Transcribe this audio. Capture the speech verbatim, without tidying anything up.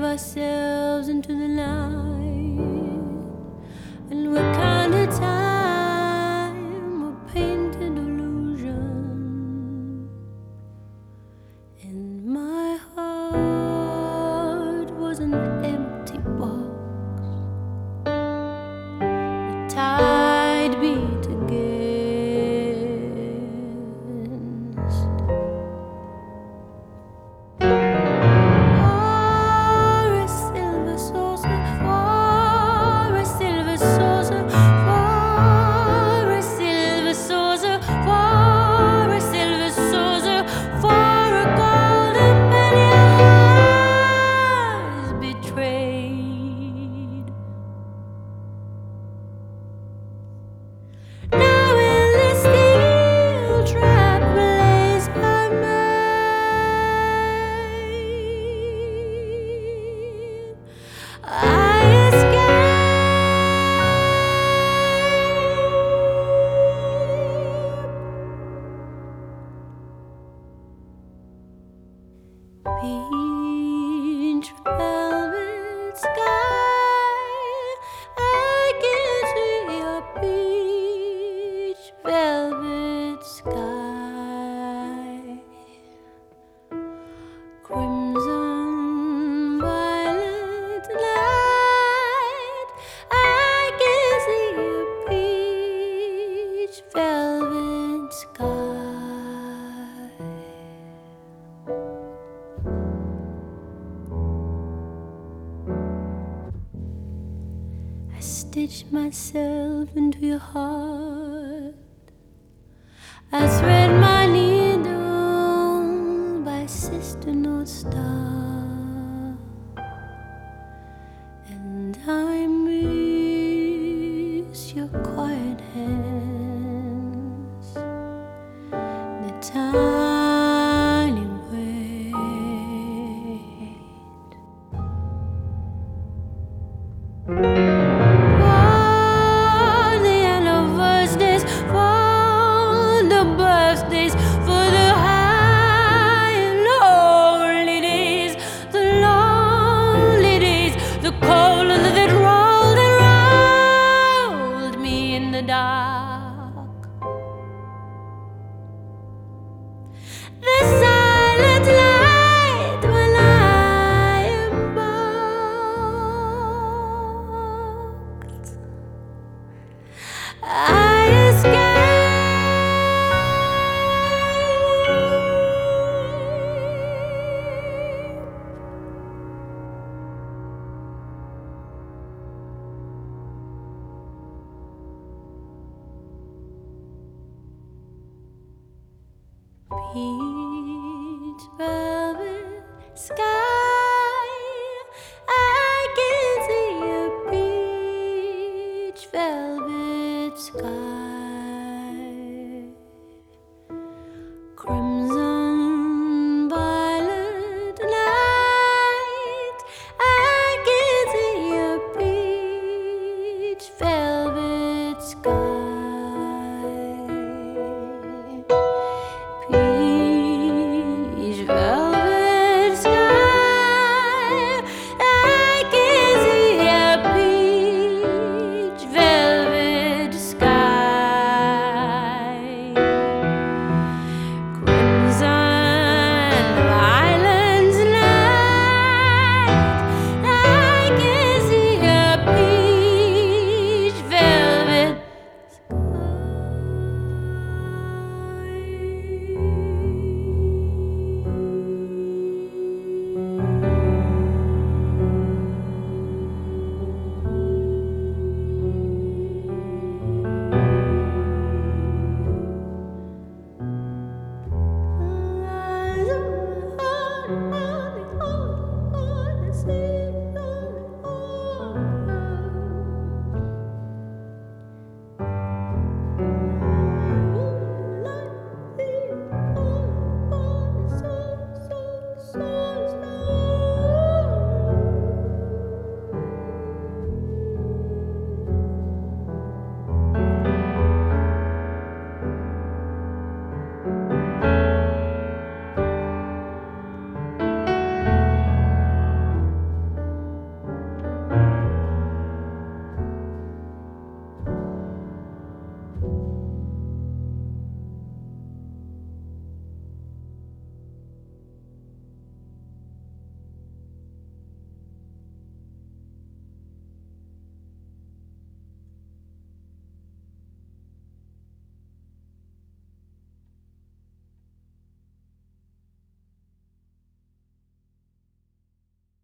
ourselves into the night, and we're kind of time, we're painted illusion. And my heart was an empty box, the tide beat against. For a silver saucer, for a silver saucer, for a silver saucer, for a silver saucer, for a golden penny I was betrayed. Now in the steel trap lays my mind, I escape. Peach velvet sky, I can see your peach velvet sky. Crimson violet light, I can see your peach velvet sky. I stitch myself into your heart, I thread my needle by Sister North Star, and I miss your quiet hands, the tiny weight. For the anniversaries, for the birthdays, for the high and lonely days, the lonely days, the cold that rolled and rolled me in the dark, the silent light when I embarked. I peach velvet sky, I can see a peach velvet sky. Crimson